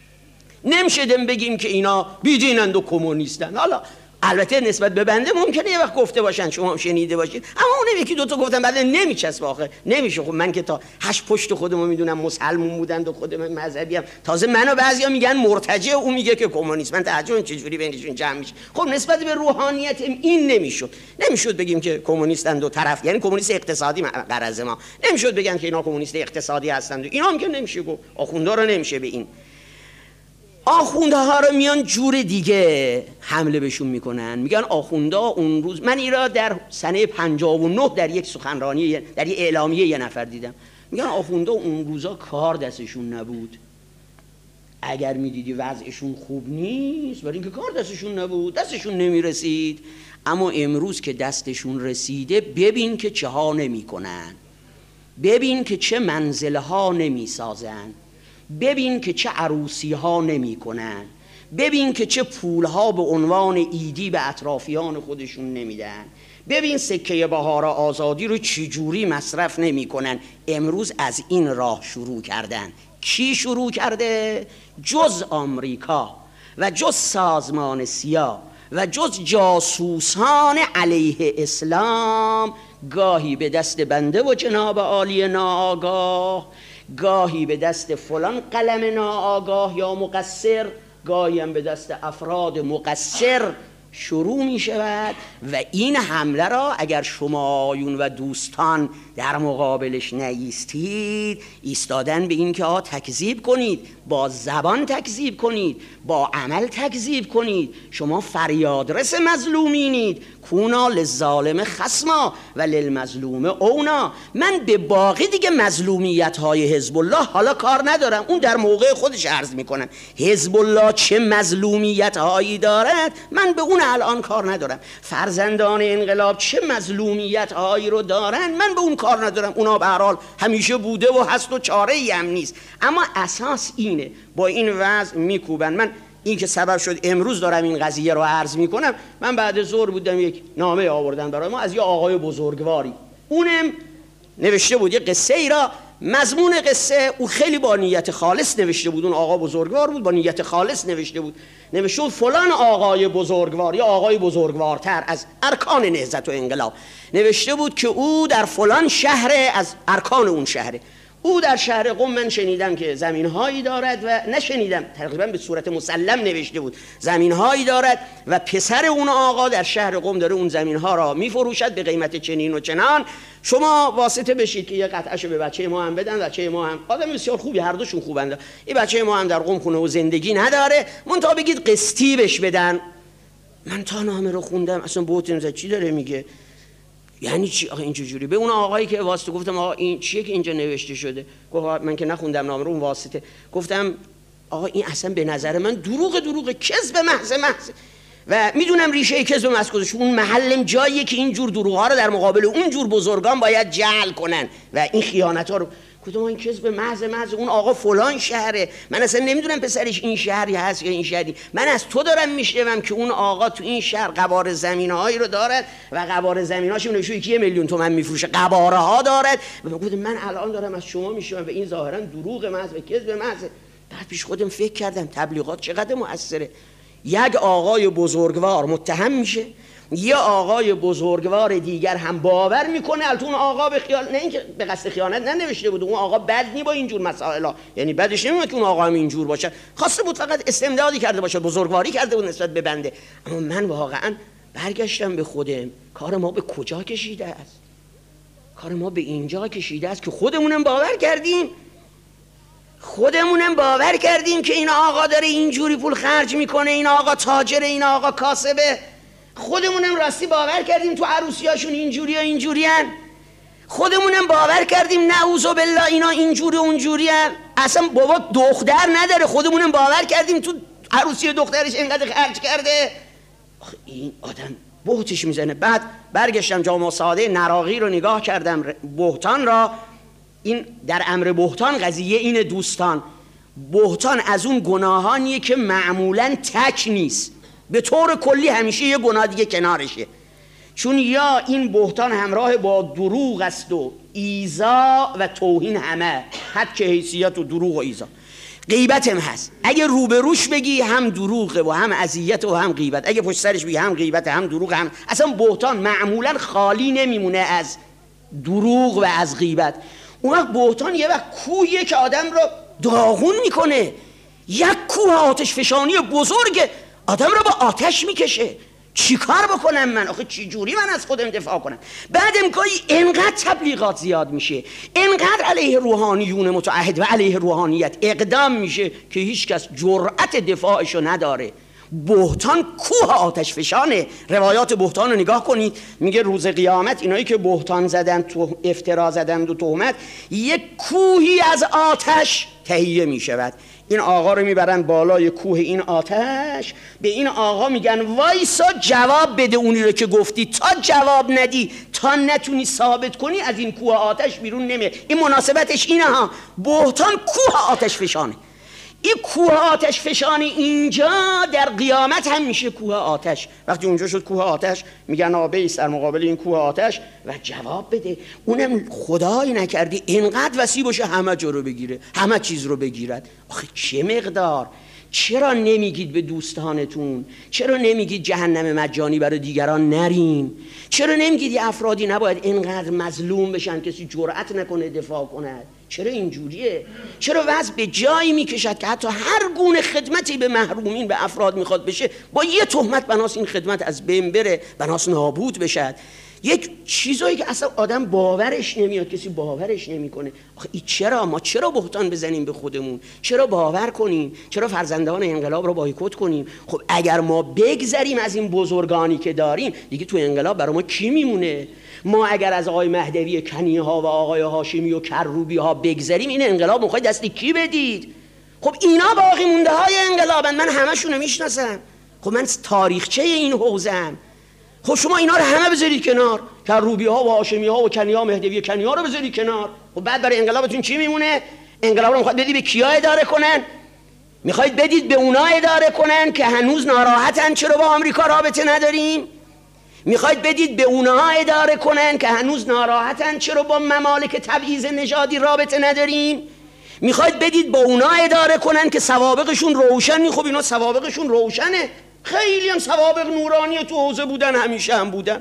نمیشه بگیم که اینا بیدینند و کمونیستن. حالا البته نسبت به بنده ممکنه یه وقت گفته باشن، شما هم شنیده باشید، اما اون یکی دو تا گفتن بعد نمیچسبه. آخه نمیشه. خب من که تا 8 پشت خودمو میدونم مسلمون بودند و خودم مذهبی ام، تازه منو بعضیا میگن مرتجع، اون میگه که کمونیست. من تعجب چجوری بینشون جمع میشه. خب نسبت به روحانیت این نمیشد بگیم که کمونیستند و طرف، یعنی کمونیست اقتصادی غرض ما، نمیشد بگن که اینا کمونیست اقتصادی هستند. اینا هم که نمیشه گفت. آخوندا رو نمیشه به این. آخونده ها رو میان جور دیگه حمله بهشون میکنن، میگن آخونده اون روز. من این را در سنه 59 در یک سخنرانی، در یک اعلامیه یه نفر دیدم، میگن آخونده اون روزا کار دستشون نبود، اگر میدیدی وضعشون خوب نیست، برای اینکه کار دستشون نبود، دستشون نمیرسید. اما امروز که دستشون رسیده، ببین که چه ها نمیکنن، ببین که چه منزل ها نمیسازن، ببین که چه عروسی ها نمی کنن، ببین که چه پول ها به عنوان ایدی به اطرافیان خودشون نمیدن، ببین سکه بهار آزادی رو چی جوری مصرف نمی کنن. امروز از این راه شروع کردن. کی شروع کرده؟ جز آمریکا و جز سازمان سیا و جز جاسوسان علیه اسلام، گاهی به دست بنده و جناب عالی ناآگاه، گاهی به دست فلان قلم ناآگاه یا مقصر، گاهی هم به دست افراد مقصر شروع می شود. و این حمله را اگر شما آیون و دوستان در مقابلش نیستید، ایستادن به این که تکذیب کنید، با زبان تکذیب کنید، با عمل تکذیب کنید. شما فریادرس مظلومینید. کونا للظالم خصما و للمظلوم اونا. من به باقی دیگه مظلومیت های حزب الله حالا کار ندارم، اون در موقع خودش عرض میکنم. حزب الله چه مظلومیت هایی دارد، من به اون الان کار ندارم. فرزندان انقلاب چه مظلومیت هایی رو دارن، من به اون کار ندارم. اونا به هر حال همیشه بوده و هست و چاره ای هم نیست. اما اساس اینه، با این وضع میکوبن. من این که سبب شد امروز دارم این قضیه رو عرض میکنم، من بعد ظهر بودم یک نامه آوردن برای ما از یه آقای بزرگواری، اونم نوشته بود یه قصه ای را. مضمون قصه او خیلی با نیت خالص نوشته بود، اون آقا بزرگوار بود، با نیت خالص نوشته بود فلان آقای بزرگوار یا آقای بزرگوارتر از ارکان نهضت و انقلاب نوشته بود که او در فلان شهر از ارکان اون شهره. او در شهر قم من شنیدم که زمین‌هایی دارد و نشنیدم، تقریبا به صورت مسلم نوشته بود زمین‌هایی دارد و پسر اون آقا در شهر قم داره اون زمین‌ها را می‌فروشد به قیمت چنین و چنان، شما واسطه بشید که یه قطعه‌شو به بچه ما هم بدن. بچه ما هم آدم بسیار خوبی، هر دوشون خوبند، این بچه ما هم در قم خونه و زندگی نداره، منتها بگید قسطی بهش بدن. من تا نامه رو خوندم اصلا بوتم زد چی داره میگه، یعنی چی آخه اینجوری؟ به اون آقایی که واسطه گفتم آقا این چیه که اینجا نوشته شده؟ گفت من که نخوندم نامه رو، اون واسطه. گفتم آقا این اصلا به نظر من دروغ کذب محض و میدونم ریشه کذب محض کجاست. اون محلم جاییه که این جور دروغ‌ها رو در مقابل اون جور بزرگان باید جعل کنن و این خیانت‌ها رو. گفتم این کذب محض اون آقا فلان شهره، من اصلا نمیدونم پسرش این شهری هست یا این شهری، من از تو دارم میشنوم که اون آقا تو این شهر قبار زمینهایی رو دارد و قبار زمیناشو نشون یکی 1 میلیون تومان میفروشه، قباره ها دارد. و گفتم من الان دارم از شما میشنوم و این ظاهرا دروغ محض و کذب محض. بعد پیش خودم فکر کردم تبلیغات چقدر مؤثره. یک آقای بزرگوار متهم میشه، یه آقای بزرگوار دیگر هم باور میکنه. البته اون آقا به خیال، نه اینکه به قصد خیانت ننوشته بود، اون آقا بد نی با اینجور مسائلا، یعنی بدش نمیاد که اون آقا هم اینجور باشه، خواسته بود فقط استمدادی کرده باشه، بزرگواری کرده بود نسبت به بنده. اما من واقعا برگشتم به خودم، کار ما به کجا کشیده است؟ کار ما به اینجا کشیده است که خودمونم باور کردیم که این آقا داره اینجوری پول خرج میکنه، این آقا تاجره، این آقا کاسبه. خودمونم راستی باور کردیم تو عروسیاشون اینجوری و اینجورین. خودمونم باور کردیم نعوذ بالله اینا اینجوری و اونجورین، اصلا بابا دختر نداره. خودمونم باور کردیم تو عروسی دخترش اینقدر خرج کرده. این آدم بهتش میزنه. بعد برگشتم جامعه ساده نراقی رو نگاه کردم، بهتان را. این در امر بهتان قضیه اینه دوستان، بهتان از اون گناهانیه که معمولاً تک نیست، به طور کلی همیشه یه گناه دیگه کنارشه. چون یا این بهتان همراه با دروغ است و ایذا و توهین، همه حد که حیثیت و دروغ و ایذا. غیبت هم هست، اگه روبروش بگی هم دروغه و هم اذیت و هم غیبت، اگه پشت سرش بگی هم غیبت هم دروغ، هم اصلا بهتان معمولا خالی نمیمونه از دروغ و از غیبت. اون وقت بهتان یه وقت کوهیه که آدم رو داغون میکنه، یک کوه آتش فشانی بزرگ آدم رو با آتش میکشه. چی کار بکنم من؟ آخه چی جوری من از خودم دفاع کنم؟ بعد امکانی انقدر تبلیغات زیاد میشه، انقدر علیه روحانیون متعهد و علیه روحانیت اقدام میشه که هیچ کس جرأت دفاعشو نداره. بهتان کوه آتش فشانه. روایات بهتان رو نگاه کنید، میگه روز قیامت اینایی که بهتان زدن، تو افترا زدن و تهمت، یک کوهی از آتش تهیه میشود. این آقا رو میبرن بالای کوه این آتش، به این آقا میگن وایسا جواب بده اونی رو که گفتی، تا جواب ندی، تا نتونی ثابت کنی از این کوه آتش بیرون نمیه. این مناسبتش اینه ها، بهتان کوه آتش فشانه. این کوه آتش فشانی اینجا در قیامت هم میشه کوه آتش. وقتی اونجا شد کوه آتش، میگن آبیس در مقابل این کوه آتش و جواب بده. اونم خدایی نکردی اینقدر وسیع باشه همه جا رو بگیره، همه چیز رو بگیرد. آخه چه مقدار؟ چرا نمیگید به دوستانتون؟ چرا نمیگید جهنم مجانی برای دیگران نریم؟ چرا نمیگید یه افرادی نباید اینقدر مظلوم بشن کسی جرأت نکنه دفاع کند؟ چرا اینجوریه؟ چرا وضع به جایی میکشد که حتی هر گونه خدمتی به محرومین، به افراد میخواد بشه، با یه تهمت بناس این خدمت از بین بره، بناس نابود بشد؟ یک چیزایی که اصلا آدم باورش نمیاد، کسی باورش نمیکنه. آخه چرا ما چرا بهتان بزنیم به خودمون؟ چرا باور کنیم؟ چرا فرزندان انقلاب رو بایکوت کنیم؟ خب اگر ما بگذریم از این بزرگانی که داریم، دیگه تو انقلاب برای ما کی میمونه؟ ما اگر از آقای مهدوی کنی ها و آقای هاشمی و کروبی ها بگذریم، این انقلاب میخواد دست کی بدید؟ خب اینا باقی مونده های انقلابن، من همشونو میشناسم. خب من تاریخچه این حوزه‌ام. خب شما اینا رو همه بذارید کنار، کروبی ها و هاشمی ها و کنی ها، مهدوی کنی ها رو بذارید کنار. خب بعد برای انقلابتون چی میمونه؟ انقلاب رو میخواد بدید به کیا اداره کنن؟ میخواید بدید به اونا اداره کنن که هنوز ناراحتن چرا با آمریکا رابطه نداریم؟ میخواید بدید به اونها اداره کنن که هنوز ناراحتن چرا با ممالک تبعیض نژادی رابطه نداریم؟ میخواید بدید با اونها اداره کنن که سوابقشون روشنی؟ خب اینا سوابقشون روشنه، خیلی هم سوابق نورانی تو حوزه بودن، همیشه هم بودن.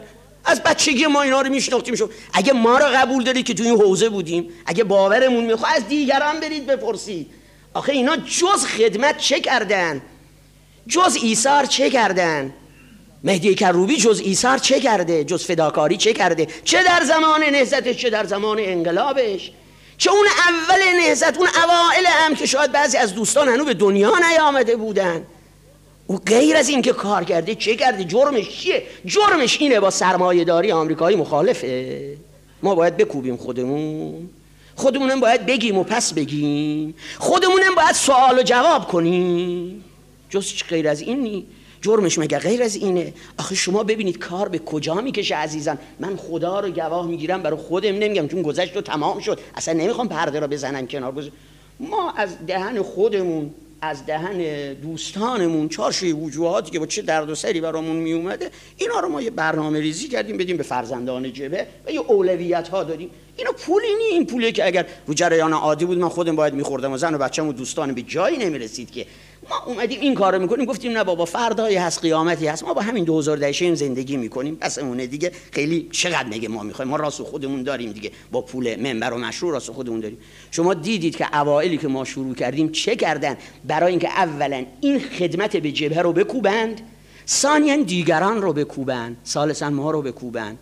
از بچگی ما اینا رو میشناختیم. اگه ما رو قبول دارید که تو این حوزه بودیم، اگه باورمون میخواد از دیگران برید بپرسید. آخه اینا جز خدمت چه کردن؟ جز ایثار چه کردن؟ مهدی کروبی جز ایثار چه کرده؟ جز فداکاری چه کرده؟ چه در زمان نهضتش، چه در زمان انقلابش، چه اون اول نهضت، اون اوائل هم که شاید بعضی از دوستان هنوز به دنیا نیامده بودن. او غیر از این که کار کرده چه کرده؟ جرمش چیه؟ جرمش اینه با سرمایه‌داری آمریکایی مخالفه. ما باید بکوبیم خودمونم باید بگیم و پس بگیم، خودمونم باید سوال و جواب کنیم. جز غیر از این نی؟ جرمش مگه غیر از اینه؟ آخه شما ببینید کار به کجا میکشه عزیزان. من خدا رو گواه میگیرم برای خودم، نمیگم چون گذشت و تمام شد، اصلا نمیخوام پرده رو بزنم کنار. ما از دهن خودمون، از دهن دوستانمون، چارشوی وجوهاتی که با چه درد و سری برامون می اومده، اینا رو ما یه برنامه ریزی کردیم بدیم به فرزندان جبهه و یه اولویت ها دادیم. اینا پولی نی، این پولی که اگر رو جریان عادی بود من خودم باید میخوردم و زن و بچه‌م و دوستان به جایی نمیرسید که ما اومدیم این کارو میکنیم. گفتیم نه بابا، فردایی هست، قیامتی هست، ما با همین 2010 زندگی میکنیم، پس اونه دیگه خیلی چقدر میگه ما میخوایم، ما راست خودمون داریم دیگه، با پول منبر و مشروع راست خودمون داریم. شما دیدید که اوایلی که ما شروع کردیم چه کردن؟ برای اینکه اولا این خدمت به جبهه رو بکوبند، ثانیاً دیگران رو بکوبند، ثالثاً ما رو بکوبند.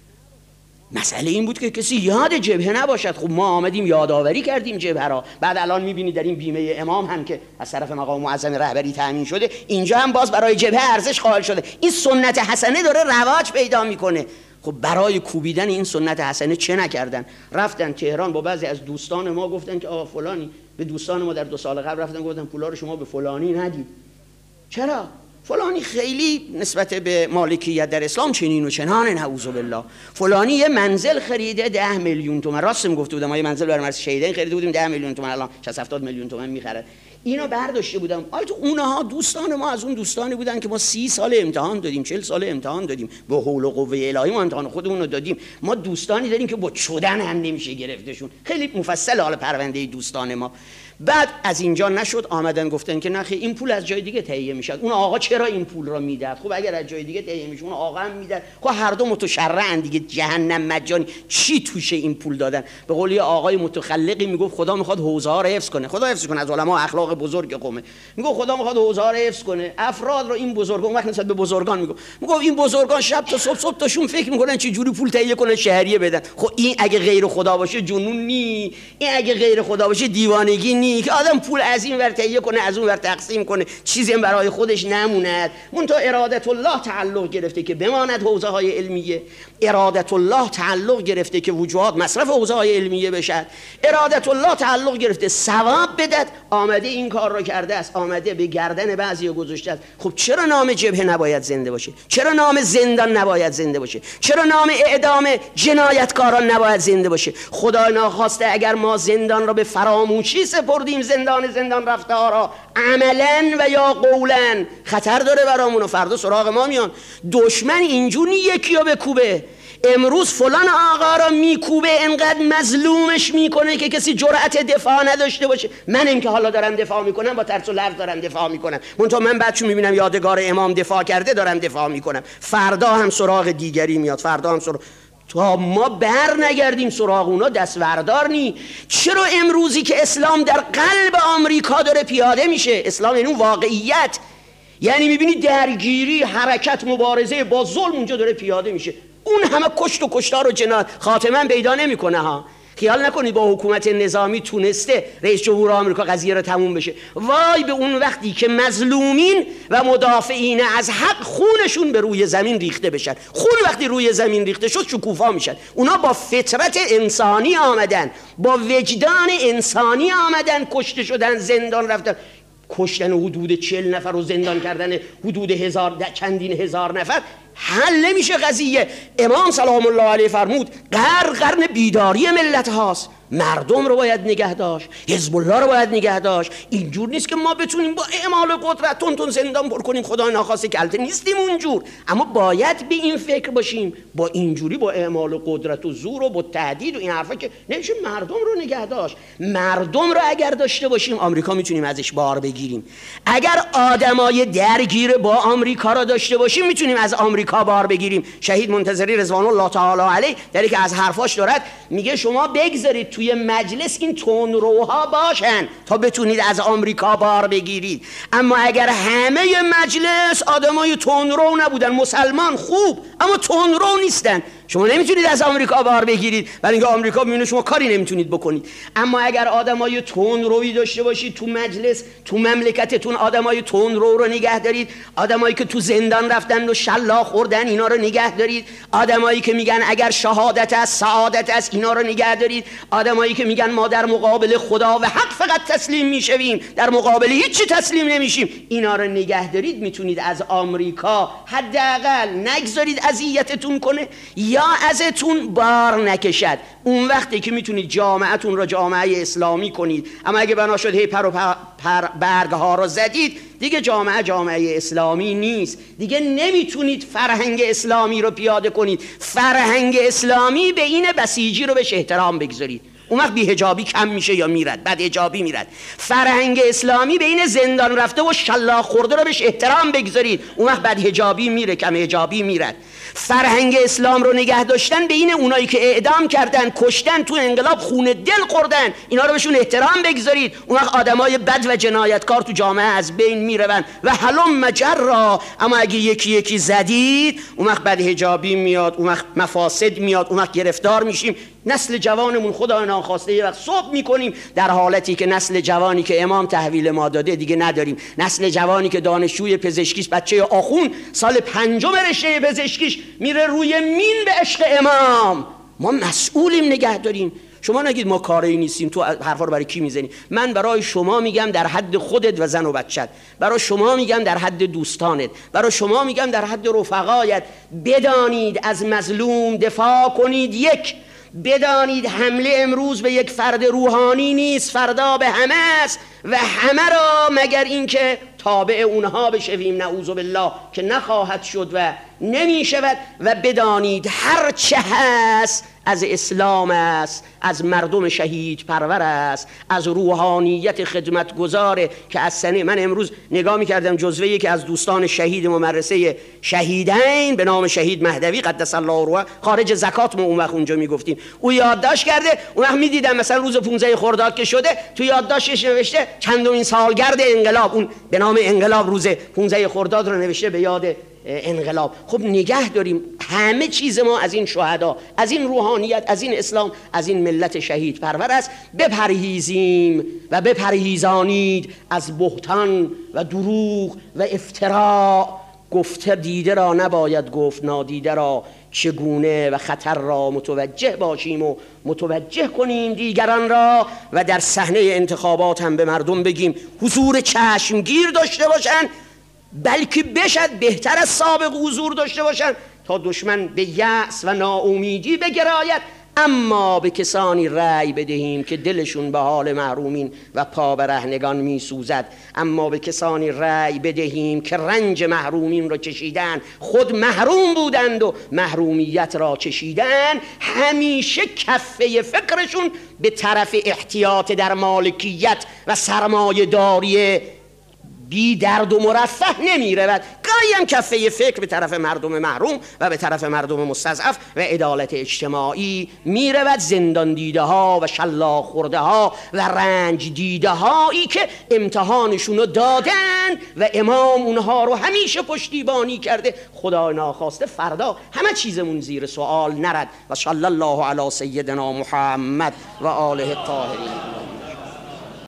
مسئله این بود که کسی یاد جبهه نباشد. خب ما آمدیم یادآوری کردیم جبهه را. بعد الان میبینید در این بیمه امام هم که از طرف مقام معظم رهبری تامین شده، اینجا هم باز برای جبهه ارزش قائل شده. این سنت حسنه داره رواج پیدا میکنه. خب برای کوبیدن این سنت حسنه چه نکردن؟ رفتن تهران با بعضی از دوستان ما گفتن که آقا فلانی، به دوستان ما در 2 سال قبل رفتن گفتن پولا رو شما به فلانی ندید. چرا؟ فلانی خیلی نسبت به مالکیت در اسلام چنین و چنانه، نعوذ بالله. فلانی یه منزل خریده 10 میلیون تومان. راستم گفته بودم، ما یه منزل برای مرز شیدین خریده بودیم 10 میلیون تومان، الان 60-70 میلیون تومان میخره. اینو برداشته بودم. البته اونها دوستان ما از اون دوستانی بودن که ما 30 سال امتحان دادیم، 40 سال امتحان دادیم، به حول و قوه الهی ما امتحان خودمون رو دادیم. ما دوستانی داریم که با چدن هم نمیشه گرفتشون. خیلی مفصل حال پرونده دوستان ما. بعد از اینجا نشد، آمدن گفتن که نخی این پول از جای دیگه تهیه میشد. اون آقا چرا این پول را میداد؟ خب اگر از جای دیگه تهیه میشه اون آقا هم میداد. خب هر دو متشرعن دیگه، جهنم مجانی. چی توشه این پول دادن؟ به قولی آقای متخلقی میگفت خدا میخواد حوزه ها رو حفظ کنه. خدا حفظ کنه از علما اخلاق بزرگ قومه. میگفت خدا میخواد حوزه ها رو حفظ کنه. افراد رو این بزرگان وقت نسبت به بزرگان میگفت این بزرگان شب تا صبح تاشون فکر میکنن چه جوری پول تهیه کنن شهریه بدن. خب این اگه غیر خدا باشه جنون نی، این اگه غیر خدا باشه دیوانگی نی که آدم پول از این ور تهیه کنه از اون ور تقسیم کنه، چیزی هم برای خودش نموند. منتها ارادت الله تعلق گرفته که بماند حوزه های علمیه، ارادت الله تعلق گرفته که وجوهات مصرف حوزه های علمیه بشد، ارادت الله تعلق گرفته ثواب بدد. آمده این کار رو کرده است، آمده به گردن بعضی گذاشته است. خب چرا نام جبهه نباید زنده باشه؟ چرا نام زندان نباید زنده باشه؟ چرا نام اعدام جنایتکاران نباید زنده باشه؟ خدا ناخواسته اگر ما زندان را به فراموشی سپردیم، زندان رفتارها عملاً و یا قولاً، خطر داره برامون و فردا سراغ ما میان. دشمن اینجوری یکی رو بکوبه. امروز فلان آقا را میکوبه، انقدر مظلومش میکنه که کسی جرأت دفاع نداشته باشه. منم که حالا دارم دفاع میکنم، با ترس و لرز دارم دفاع میکنم. منتها من بعد چون میبینم یادگار امام دفاع کرده دارم دفاع میکنم. فردا هم سراغ دیگری میاد، فردا هم سراغ، تا ما بر نگردیم سراغ اونا دستوردار نی. چرا امروزی که اسلام در قلب آمریکا داره پیاده میشه، اسلام یعنی اون واقعیت، یعنی میبینی درگیری، حرکت، مبارزه با ظلم اونجا داره پیاده میشه، اون همه کشت و کشتار و جنایت خاتمه پیدا نمیکنه ها. خیال نکنید با حکومت نظامی تونسته رئیس جمهور آمریکا قضیه رو تموم بشه. وای به اون وقتی که مظلومین و مدافعین از حق خونشون به روی زمین ریخته بشن. خون وقتی روی زمین ریخته شد شکوفا میشن. اونا با فطرت انسانی آمدن، با وجدان انسانی آمدن، کشته شدن، زندان رفتن، کشتن حدود 40 نفر و زندان کردن حدود چندین هزار نفر. حل نمیشه قضیه. امام سلام الله علیه فرمود قرن بیداری ملت هاست. مردم رو باید نگه داشت، حزب الله رو باید نگه داشت. اینجور نیست که ما بتونیم با اعمال قدرت تون زندان پر کنیم، خدا ناخواسته که البته نیستیم اونجور، اما باید به این فکر باشیم با اینجوری با اعمال قدرت و زور و با تهدید و این حرفا که نمیشه مردم رو نگه داشت. مردم رو اگر داشته باشیم آمریکا میتونیم ازش بار بگیریم. اگر آدمای درگیر با آمریکا رو داشته باشیم میتونیم از آمریکا بار بگیریم. شهید منتظری رضوان الله تعالی علیه در که از حرفاش دارد میگه شما بگذارید توی مجلس این تندروها باشن تا بتونید از آمریکا بار بگیرید. اما اگر همه مجلس آدمای تندرو نبودن، مسلمان خوب اما تندرو نیستن، شما نمیتونید از آمریکا بار بگیرید، برای اینکه آمریکا میبینه شما کاری نمیتونید بکنید. اما اگر آدمای تندرویی داشته باشید تو مجلس، تو مملکتتون آدمای تندرو رو نگه دارید، آدمایی که تو زندان رفتن و شلاق خوردن اینا رو نگه دارید، آدمایی که میگن اگر شهادت است سعادت است اینا رو نگه دارید، آدمایی که میگن ما در مقابل خدا و حق فقط تسلیم میشویم، در مقابل هیچ چی تسلیم نمیشیم، اینا رو نگه دارید، میتونید از آمریکا حداقل نگذارید اذیتتون کنه یا ازتون بار نکشد. اون وقتی که میتونید جامعتون را جامعه اسلامی کنید. اما اگه بنا شد هی پر و برگ ها رو زدید، دیگه جامعه اسلامی نیست، دیگه نمیتونید فرهنگ اسلامی رو پیاده کنید. فرهنگ اسلامی به این بسیجی رو بهش احترام بگذارید، اون وقت بی‌حجابی کم میشه یا میرد، بعد حجابی میرد. فرهنگ اسلامی به این زندان رفته و شلاق خورده رو بهش احترام بگذارید، اون وقت بعد حجابی میره، کم حجابی میرد. فرهنگ اسلام رو نگه داشتن به این اونایی که اعدام کردن، کشتن، تو انقلاب خون دل خوردن، اینا رو بهشون احترام بگذارید، اون وقت آدمای بد و جنایتکار تو جامعه از بین میروند و هلم مجرا. اما اگه یکی یکی زدید، اون وقت بعد حجابی میاد، اون وقت مفاسد میاد، اون وقت گرفتار میشیم. نسل جوانمون خدا ناخواسته یه وقت صبح میکنیم در حالتی که نسل جوانی که امام تحویل ما داده دیگه نداریم. نسل جوانی که دانشجوی پزشکیش، بچه آخون سال 5 رشته پزشکیش میره روی مین به عشق امام. ما مسئولیم نگه داریم. شما نگید ما کاری نیستیم، تو حرفا رو برای کی میزنی؟ من برای شما میگم در حد خودت و زن و بچت، برای شما میگم در حد دوستانت، برای شما میگم در حد رفقایت. بدانید از مظلوم دفاع کنید. یک، بدانید حمله امروز به یک فرد روحانی نیست، فردا به همه است و همه را مگر اینکه تابع اونها بشویم، نعوذ بالله که نخواهد شد و نمی شود. و بدانید هر چه هست از اسلام است، از مردم شهید پرور است، از روحانیت خدمتگزاره که از سنه من امروز نگاه می‌کردم جزوه یکی از دوستان شهید مدرسه شهیدین به نام شهید مهدوی قدس الله روحه، خارج زکات ما اون وقت اونجا میگفتیم، او یادداشت کرده. اون وقت می‌دیدم مثلا روز 15 خرداد که شده تو یادداشتش نوشته چندمین سالگرد انقلاب، اون به نام انقلاب روز 15 خرداد رو نوشته به یاد انقلاب. خب نگه داریم همه چیز ما از این شهدا، از این روحانیت، از این اسلام، از این ملت شهید پرور است. بپرهیزیم و بپرهیزانید از بهتان و دروغ و افتراء. گفته دیده را نباید گفت نادیده را، چگونه و خطر را متوجه باشیم و متوجه کنیم دیگران را. و در صحنه انتخابات هم به مردم بگیم حضور چشمگیر داشته باشن، بلکه بشد بهتر از سابق حضور داشته باشن تا دشمن به یأس و ناامیدی بگراید. اما به کسانی رأی بدهیم که دلشون به حال محرومین و پا برهنگان می سوزد. اما به کسانی رأی بدهیم که رنج محرومین را چشیدن، خود محروم بودند و محرومیت را چشیدن، همیشه کفه فکرشون به طرف احتیاط در مالکیت و سرمایه داری بی درد و مرفه نمی رود. گاهی هم کفه فکر به طرف مردم محروم و به طرف مردم مستضعف و عدالت اجتماعی می رود. زندان دیده ها و شلاق خورده ها و رنج دیده هایی که امتحانشونو دادن و امام اونها رو همیشه پشتیبانی کرده، خدا ناخواسته فردا همه چیزمون زیر سوال نرد. و صلی الله علی سیدنا محمد و آله الطاهرین.